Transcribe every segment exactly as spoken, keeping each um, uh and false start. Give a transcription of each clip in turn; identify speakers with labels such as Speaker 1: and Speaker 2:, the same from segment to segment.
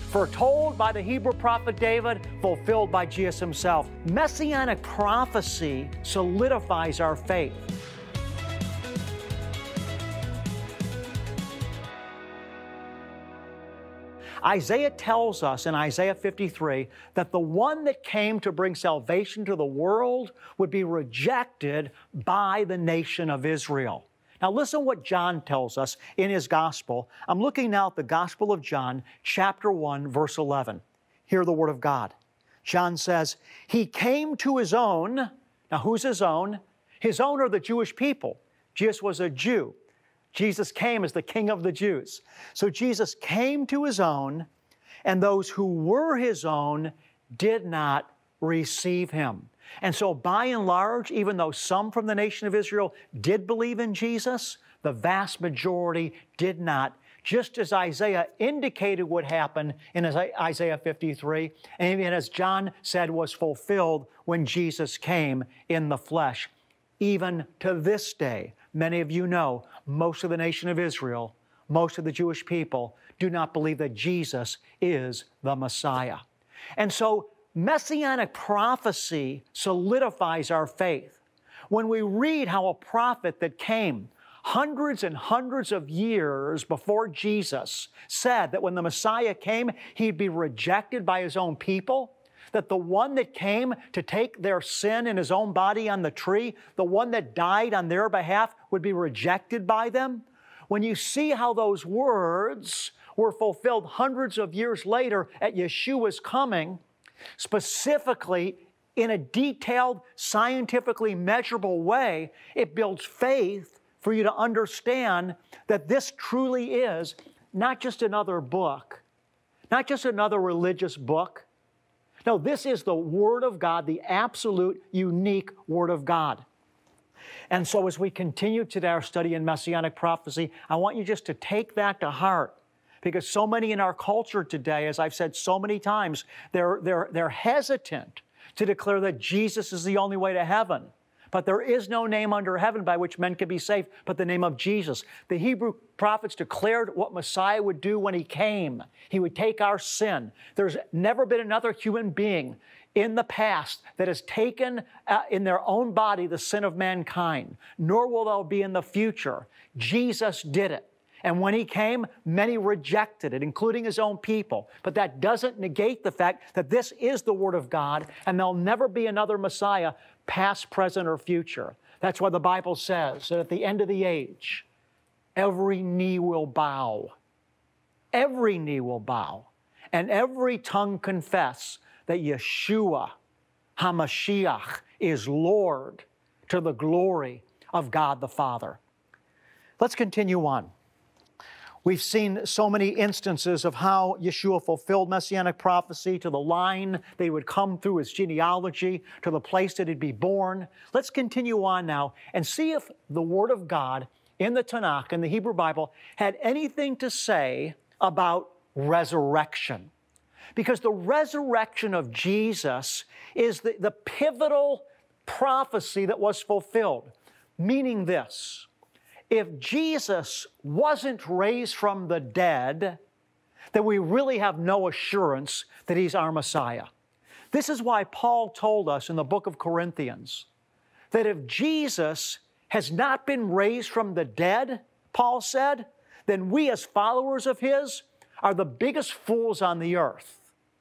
Speaker 1: Foretold by the Hebrew prophet David, fulfilled by Jesus himself. Messianic prophecy solidifies our faith. Isaiah tells us in Isaiah fifty-three that the one that came to bring salvation to the world would be rejected by the nation of Israel. Now listen what John tells us in his gospel. I'm looking now at the Gospel of John, chapter one, verse eleven. Hear the word of God. John says, He came to His own. Now who's His own? His own are the Jewish people. Jesus was a Jew. Jesus came as the King of the Jews. So Jesus came to His own, and those who were His own did not receive Him. And so by and large, even though some from the nation of Israel did believe in Jesus, the vast majority did not, just as Isaiah indicated would happen in Isaiah fifty-three, and even as John said was fulfilled when Jesus came in the flesh. Even to this day, many of you know, most of the nation of Israel, most of the Jewish people do not believe that Jesus is the Messiah. And so Messianic prophecy solidifies our faith. When we read how a prophet that came hundreds and hundreds of years before Jesus said that when the Messiah came, He'd be rejected by His own people, that the one that came to take their sin in His own body on the tree, the one that died on their behalf, would be rejected by them. When you see how those words were fulfilled hundreds of years later at Yeshua's coming, specifically in a detailed, scientifically measurable way, it builds faith for you to understand that this truly is not just another book, not just another religious book. No, this is the Word of God, the absolute, unique Word of God. And so as we continue today our study in Messianic prophecy, I want you just to take that to heart. Because so many in our culture today, as I've said so many times, they're, they're, they're hesitant to declare that Jesus is the only way to heaven. But there is no name under heaven by which men can be saved but the name of Jesus. The Hebrew prophets declared what Messiah would do when He came. He would take our sin. There's never been another human being in the past that has taken uh, in their own body the sin of mankind, nor will there be in the future. Jesus did it. And when He came, many rejected it, including His own people. But that doesn't negate the fact that this is the Word of God, and there'll never be another Messiah, past, present, or future. That's why the Bible says that at the end of the age, every knee will bow. Every knee will bow. And every tongue confess that Yeshua HaMashiach is Lord to the glory of God the Father. Let's continue on. We've seen so many instances of how Yeshua fulfilled Messianic prophecy to the line that He would come through His genealogy, to the place that He'd be born. Let's continue on now and see if the Word of God in the Tanakh, in the Hebrew Bible, had anything to say about resurrection. Because the resurrection of Jesus is the, the pivotal prophecy that was fulfilled. Meaning this: if Jesus wasn't raised from the dead, then we really have no assurance that He's our Messiah. This is why Paul told us in the book of Corinthians that if Jesus has not been raised from the dead, Paul said, then we as followers of His are the biggest fools on the earth.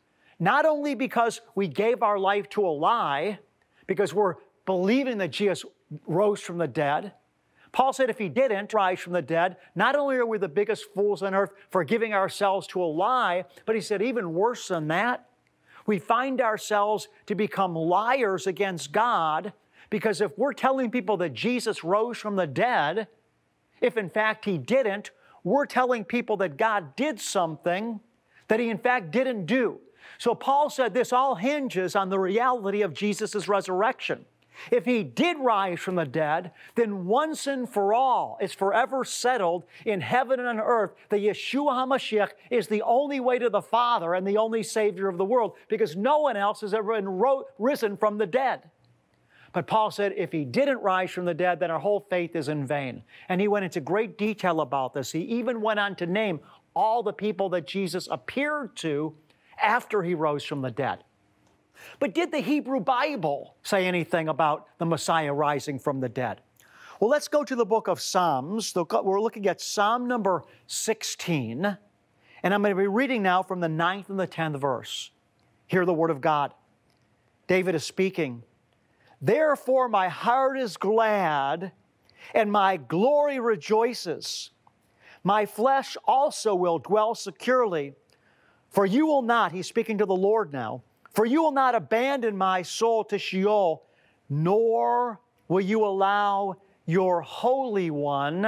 Speaker 1: Not only because we gave our life to a lie, because we're believing that Jesus rose from the dead. Paul said if He didn't rise from the dead, not only are we the biggest fools on earth for giving ourselves to a lie, but he said even worse than that, we find ourselves to become liars against God, because if we're telling people that Jesus rose from the dead, if in fact He didn't, we're telling people that God did something that He in fact didn't do. So Paul said this all hinges on the reality of Jesus' resurrection. If He did rise from the dead, then once and for all, it's forever settled in heaven and on earth that Yeshua HaMashiach is the only way to the Father and the only Savior of the world, because no one else has ever been ro- risen from the dead. But Paul said if He didn't rise from the dead, then our whole faith is in vain. And he went into great detail about this. He even went on to name all the people that Jesus appeared to after he rose from the dead. But did the Hebrew Bible say anything about the Messiah rising from the dead? Well, let's go to the book of Psalms. We're looking at Psalm number sixteen, and I'm going to be reading now from the ninth and the tenth verse. Hear the word of God. David is speaking. Therefore my heart is glad, and my glory rejoices. My flesh also will dwell securely, for you will not, he's speaking to the Lord now, for you will not abandon my soul to Sheol, nor will you allow your Holy One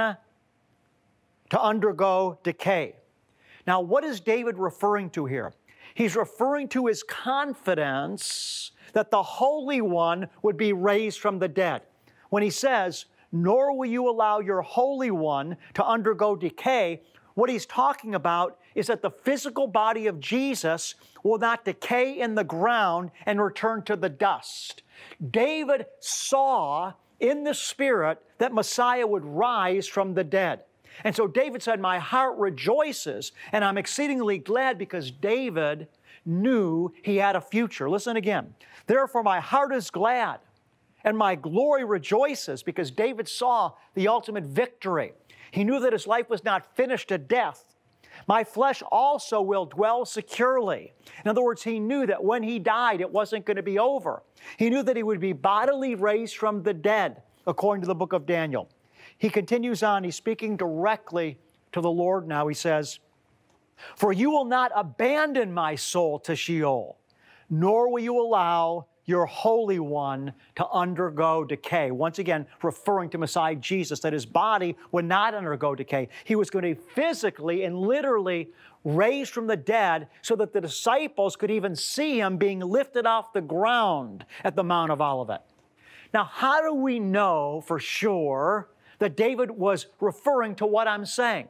Speaker 1: to undergo decay. Now, what is David referring to here? He's referring to his confidence that the Holy One would be raised from the dead. When he says, nor will you allow your Holy One to undergo decay, what he's talking about is that the physical body of Jesus will not decay in the ground and return to the dust. David saw in the Spirit that Messiah would rise from the dead. And so David said, my heart rejoices, and I'm exceedingly glad because David knew he had a future. Listen again. Therefore my heart is glad, and my glory rejoices, because David saw the ultimate victory. He knew that his life was not finished at death. My flesh also will dwell securely. In other words, he knew that when he died, it wasn't going to be over. He knew that he would be bodily raised from the dead, according to the book of Daniel. He continues on. He's speaking directly to the Lord now. He says, for you will not abandon my soul to Sheol, nor will you allow your Holy One to undergo decay. Once again, referring to Messiah Jesus, that his body would not undergo decay. He was going to be physically and literally raised from the dead so that the disciples could even see him being lifted off the ground at the Mount of Olivet. Now, how do we know for sure that David was referring to what I'm saying?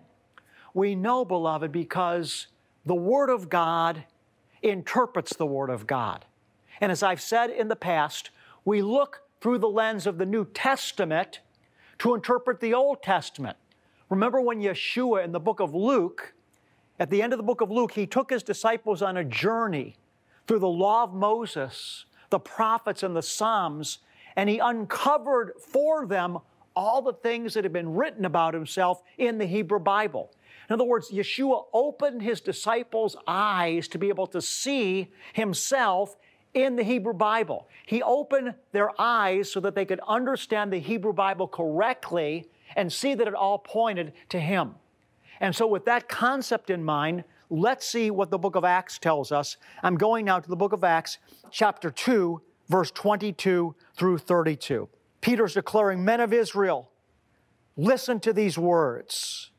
Speaker 1: We know, beloved, because the Word of God interprets the Word of God. And as I've said in the past, we look through the lens of the New Testament to interpret the Old Testament. Remember when Yeshua in the book of Luke, at the end of the book of Luke, he took his disciples on a journey through the law of Moses, the prophets, and the Psalms, and he uncovered for them all the things that had been written about himself in the Hebrew Bible. In other words, Yeshua opened his disciples' eyes to be able to see himself in the Hebrew Bible. He opened their eyes so that they could understand the Hebrew Bible correctly and see that it all pointed to him. And so with that concept in mind, let's see what the book of Acts tells us. I'm going now to the book of Acts, chapter two, verse twenty-two through thirty-two. Peter's declaring, men of Israel, listen to these words.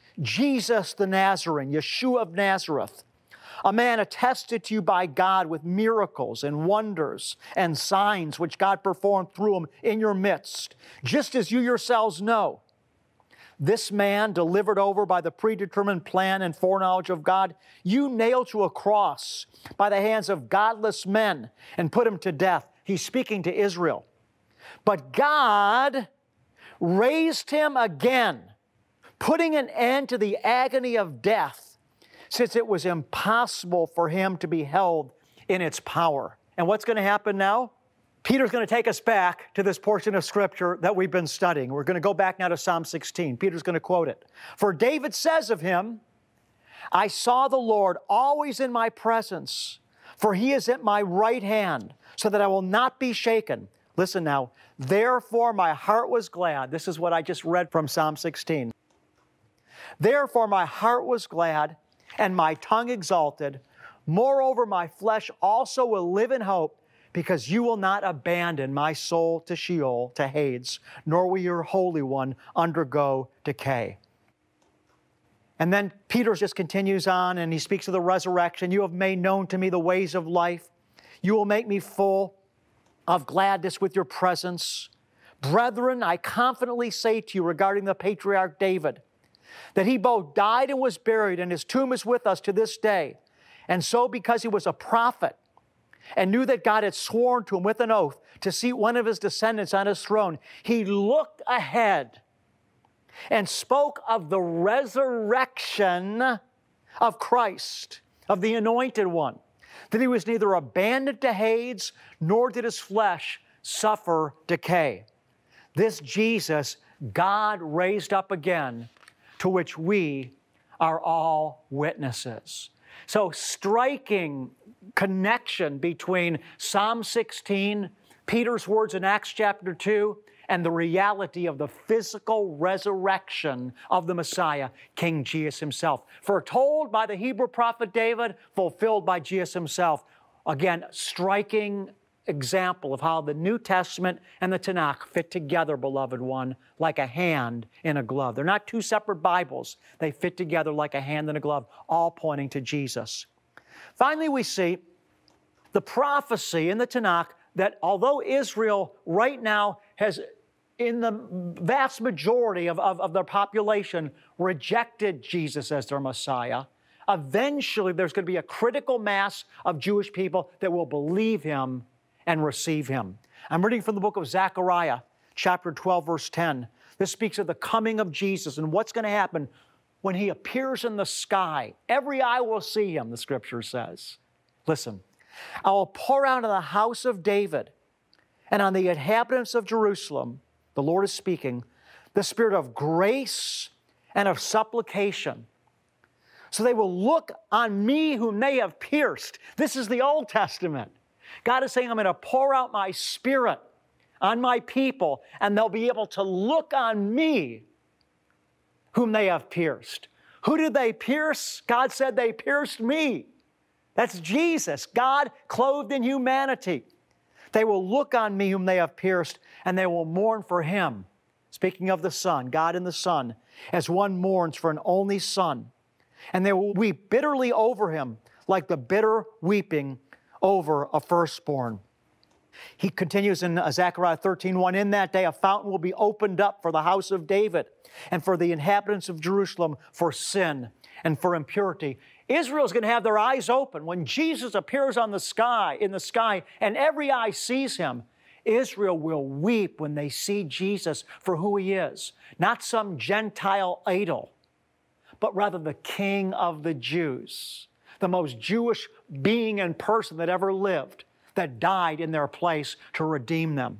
Speaker 1: Jesus the Nazarene, Yeshua of Nazareth, a man attested to you by God with miracles and wonders and signs which God performed through him in your midst, just as you yourselves know. This man, delivered over by the predetermined plan and foreknowledge of God, you nailed to a cross by the hands of godless men and put him to death. He's speaking to Israel. But God raised him again, putting an end to the agony of death, since it was impossible for him to be held in its power. And what's going to happen now? Peter's going to take us back to this portion of Scripture that we've been studying. We're going to go back now to Psalm sixteen. Peter's going to quote it. For David says of him, I saw the Lord always in my presence, for he is at my right hand, so that I will not be shaken. Listen now. Therefore my heart was glad. This is what I just read from Psalm sixteen. Therefore my heart was glad, and my tongue exalted. Moreover, my flesh also will live in hope, because you will not abandon my soul to Sheol, to Hades, nor will your Holy One undergo decay. And then Peter just continues on, and he speaks of the resurrection. You have made known to me the ways of life. You will make me full of gladness with your presence. Brethren, I confidently say to you regarding the patriarch David, that he both died and was buried, and his tomb is with us to this day. And so because he was a prophet and knew that God had sworn to him with an oath to seat one of his descendants on his throne, he looked ahead and spoke of the resurrection of Christ, of the Anointed One, that He was neither abandoned to Hades, nor did His flesh suffer decay. This Jesus God raised up again, to which we are all witnesses. So striking connection between Psalm sixteen, Peter's words in Acts chapter two, and the reality of the physical resurrection of the Messiah, King Jesus Himself. Foretold by the Hebrew prophet David, fulfilled by Jesus Himself. Again, striking example of how the New Testament and the Tanakh fit together, beloved one, like a hand in a glove. They're not two separate Bibles. They fit together like a hand in a glove, all pointing to Jesus. Finally, we see the prophecy in the Tanakh that although Israel right now has, in the vast majority of, of, of their population, rejected Jesus as their Messiah, eventually there's going to be a critical mass of Jewish people that will believe Him and receive Him. I'm reading from the book of Zechariah, chapter twelve, verse ten. This speaks of the coming of Jesus and what's going to happen when He appears in the sky. Every eye will see Him, the Scripture says. Listen, I will pour out on the house of David and on the inhabitants of Jerusalem, the Lord is speaking, the Spirit of grace and of supplication. So they will look on me whom they have pierced. This is the Old Testament. God is saying, I'm going to pour out my Spirit on my people, and they'll be able to look on me whom they have pierced. Who did they pierce? God said they pierced me. That's Jesus, God clothed in humanity. They will look on me whom they have pierced, and they will mourn for Him. Speaking of the Son, God and the Son, as one mourns for an only son. And they will weep bitterly over Him, like the bitter weeping over a firstborn. He continues in Zechariah thirteen one, in that day a fountain will be opened up for the house of David and for the inhabitants of Jerusalem for sin and for impurity. Israel's going to have their eyes open. When Jesus appears on the sky, in the sky, and every eye sees Him, Israel will weep when they see Jesus for who He is. Not some Gentile idol, but rather the King of the Jews, the most Jewish being and person that ever lived, that died in their place to redeem them.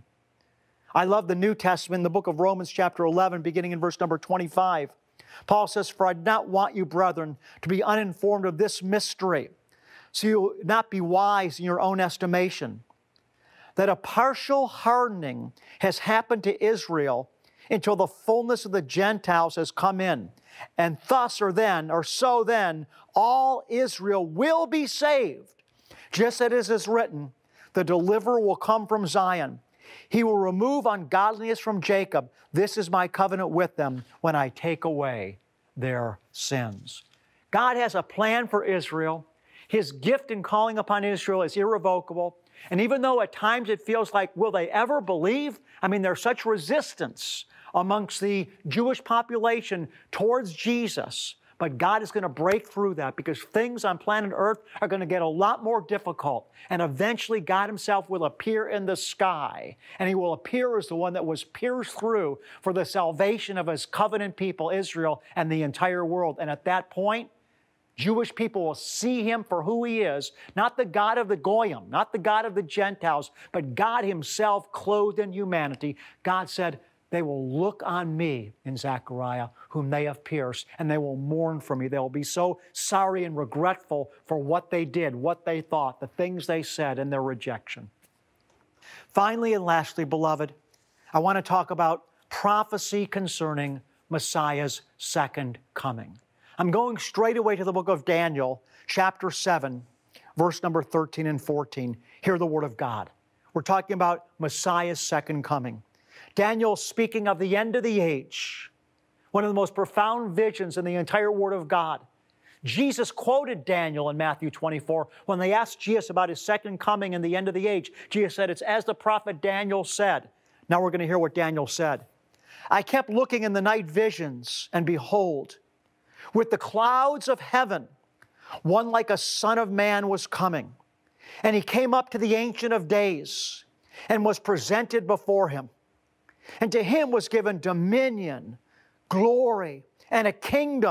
Speaker 1: I love the New Testament in the book of Romans chapter eleven, beginning in verse number twenty-five. Paul says, for I do not want you, brethren, to be uninformed of this mystery, so you will not be wise in your own estimation, that a partial hardening has happened to Israel until the fullness of the Gentiles has come in. And thus or then, or so then, all Israel will be saved. Just as it is written, the deliverer will come from Zion. He will remove ungodliness from Jacob. This is my covenant with them when I take away their sins. God has a plan for Israel. His gift in calling upon Israel is irrevocable. And even though at times it feels like, will they ever believe? I mean, there's such resistance amongst the Jewish population towards Jesus. But God is going to break through that because things on planet Earth are going to get a lot more difficult. And eventually God Himself will appear in the sky. And He will appear as the one that was pierced through for the salvation of His covenant people, Israel, and the entire world. And at that point, Jewish people will see Him for who He is, not the God of the Goyim, not the God of the Gentiles, but God Himself clothed in humanity. God said, they will look on me, in Zechariah, whom they have pierced, and they will mourn for me. They will be so sorry and regretful for what they did, what they thought, the things they said, and their rejection. Finally and lastly, beloved, I want to talk about prophecy concerning Messiah's second coming. I'm going straight away to the book of Daniel, chapter seven, verse number thirteen and fourteen. Hear the word of God. We're talking about Messiah's second coming. Daniel speaking of the end of the age, one of the most profound visions in the entire Word of God. Jesus quoted Daniel in Matthew twenty-four. When they asked Jesus about His second coming and the end of the age, Jesus said, it's as the prophet Daniel said. Now we're going to hear what Daniel said. I kept looking in the night visions, and behold, with the clouds of heaven, one like a son of man was coming. And He came up to the Ancient of Days and was presented before Him. And to Him was given dominion, glory, and a kingdom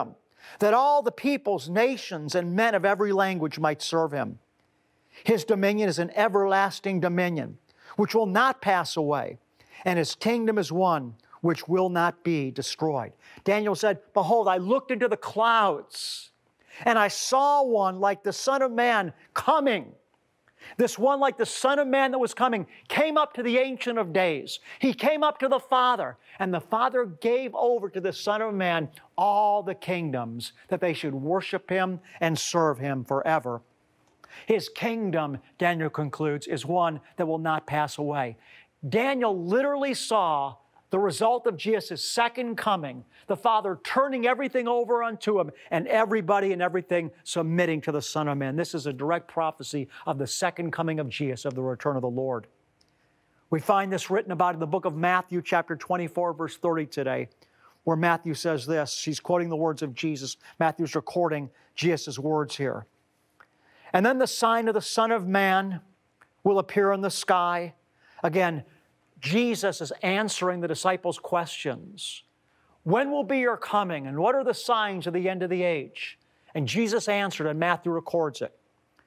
Speaker 1: that all the peoples, nations, and men of every language might serve Him. His dominion is an everlasting dominion, which will not pass away, and His kingdom is one which will not be destroyed. Daniel said, behold, I looked into the clouds, and I saw one like the Son of Man coming. This one like the Son of Man that was coming came up to the Ancient of Days. He came up to the Father, and the Father gave over to the Son of Man all the kingdoms, that they should worship Him and serve Him forever. His kingdom, Daniel concludes, is one that will not pass away. Daniel literally saw the result of Jesus' second coming, the Father turning everything over unto Him and everybody and everything submitting to the Son of Man. This is a direct prophecy of the second coming of Jesus, of the return of the Lord. We find this written about in the book of Matthew, chapter twenty-four, verse thirty today, where Matthew says this. He's quoting the words of Jesus. Matthew's recording Jesus' words here. And then the sign of the Son of Man will appear in the sky. Again, Jesus is answering the disciples' questions. When will be your coming? And what are the signs of the end of the age? And Jesus answered, and Matthew records it.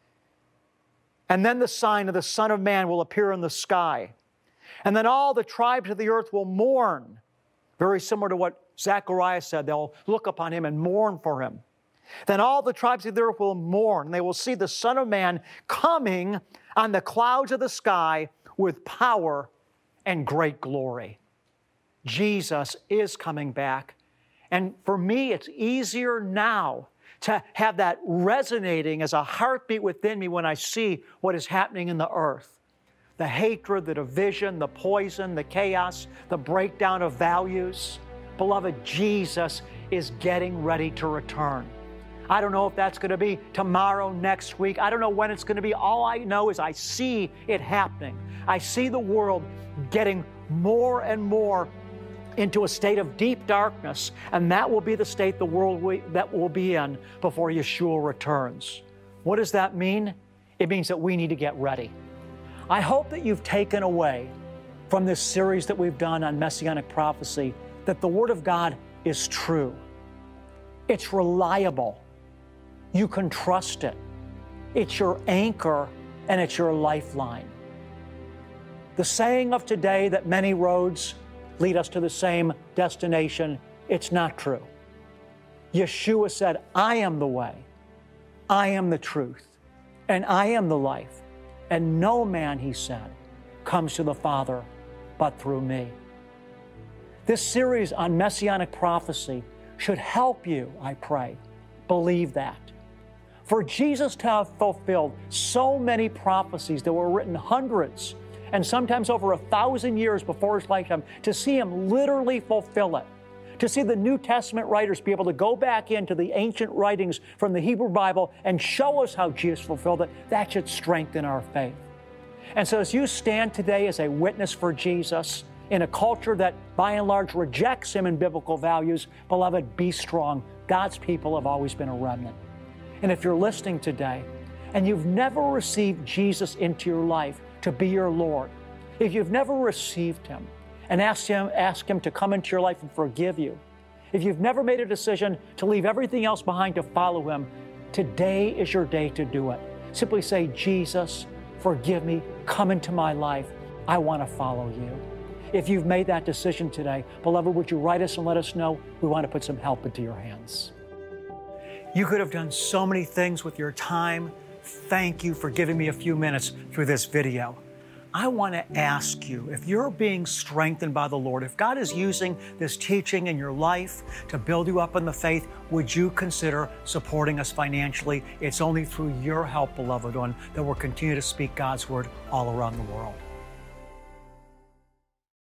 Speaker 1: And then the sign of the Son of Man will appear in the sky. And then all the tribes of the earth will mourn. Very similar to what Zechariah said. They'll look upon Him and mourn for Him. Then all the tribes of the earth will mourn, and they will see the Son of Man coming on the clouds of the sky with power and great glory. Jesus is coming back. And for me, it's easier now to have that resonating as a heartbeat within me when I see what is happening in the earth. The hatred, the division, the poison, the chaos, the breakdown of values. Beloved, Jesus is getting ready to return. I don't know if that's going to be tomorrow, next week. I don't know when it's going to be. All I know is I see it happening. I see the world getting more and more into a state of deep darkness, and that will be the state the world we, that will be in before Yeshua returns. What does that mean? It means that we need to get ready. I hope that you've taken away from this series that we've done on Messianic prophecy that the Word of God is true. It's reliable. You can trust it. It's your anchor and it's your lifeline. The saying of today that many roads lead us to the same destination, it's not true. Yeshua said, I am the way, I am the truth, and I am the life. And no man, He said, comes to the Father but through me. This series on Messianic prophecy should help you, I pray, believe that. For Jesus to have fulfilled so many prophecies that were written hundreds and sometimes over a thousand years before His lifetime, to see Him literally fulfill it, to see the New Testament writers be able to go back into the ancient writings from the Hebrew Bible and show us how Jesus fulfilled it, that should strengthen our faith. And so as you stand today as a witness for Jesus in a culture that by and large rejects Him and biblical values, beloved, be strong. God's people have always been a remnant. And if you're listening today and you've never received Jesus into your life to be your Lord, if you've never received Him and asked Him, ask Him to come into your life and forgive you, if you've never made a decision to leave everything else behind to follow Him, today is your day to do it. Simply say, Jesus, forgive me, come into my life. I want to follow you. If you've made that decision today, beloved, would you write us and let us know? We want to put some help into your hands. You could have done so many things with your time. Thank you for giving me a few minutes through this video. I want to ask you, if you're being strengthened by the Lord, if God is using this teaching in your life to build you up in the faith, would you consider supporting us financially? It's only through your help, beloved one, that we'll continue to speak God's Word all around the world.